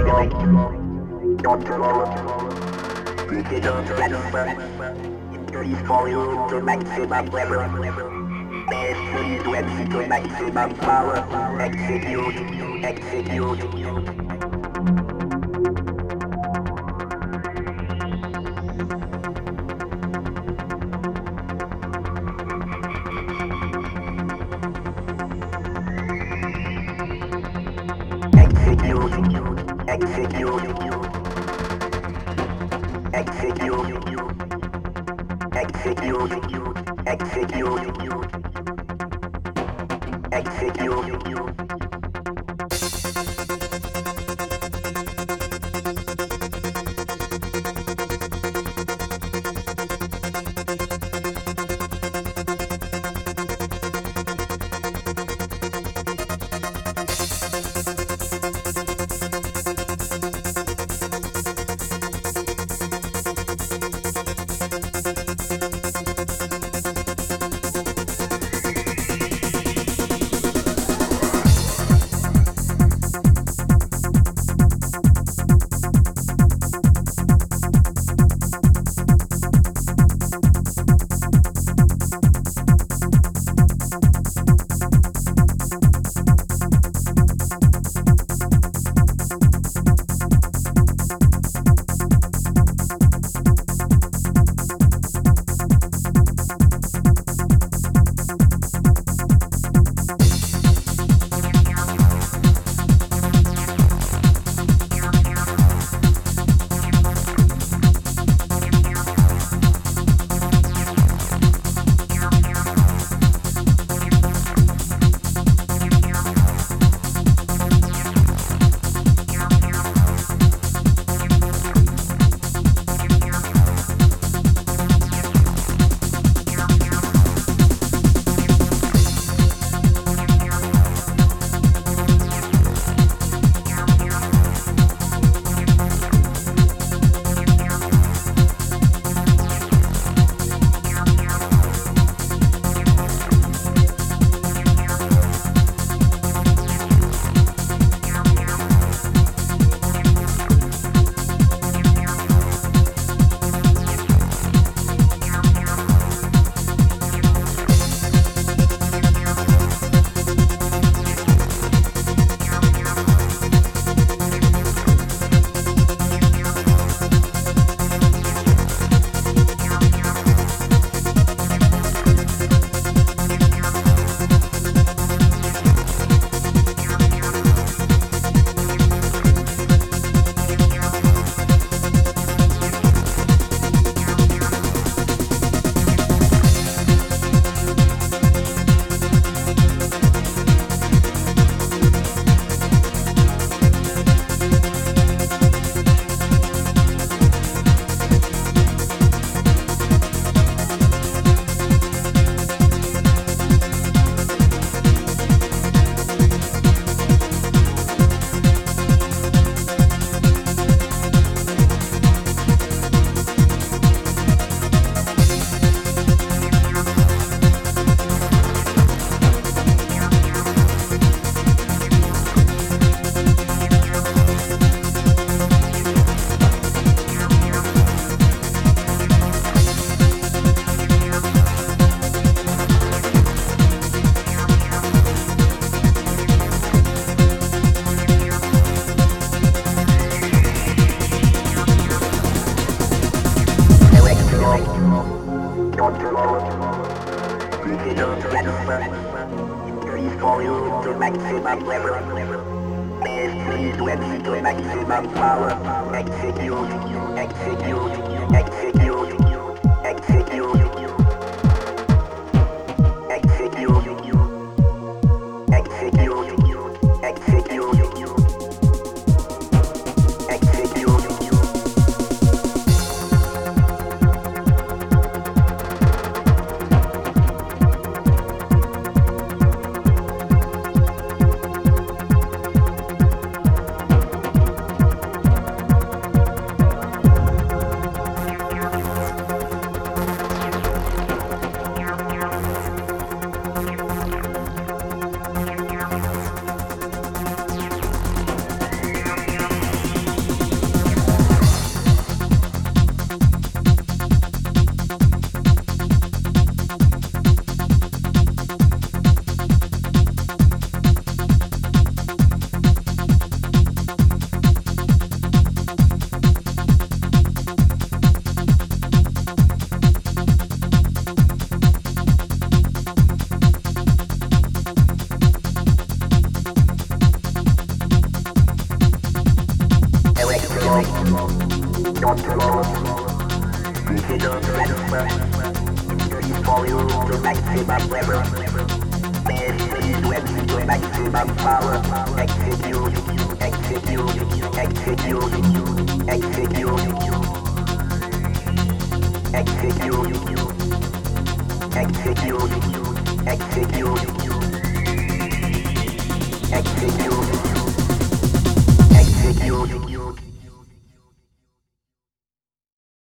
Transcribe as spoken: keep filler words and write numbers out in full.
Please for you to maximum level. Best please to execute maximum power. Execute, execute. Execute, execute, execute, execute, execute, execute. Please for you to maximum level. Best please to execute maximum power. Execute, execute, execute, execute, execute, execute, execute. Don't tomorrow. Consider transfer. Please for you to maximum level. Best please to execute maximum power. Execute, execute, execute, execute, execute, execute, execute, execute.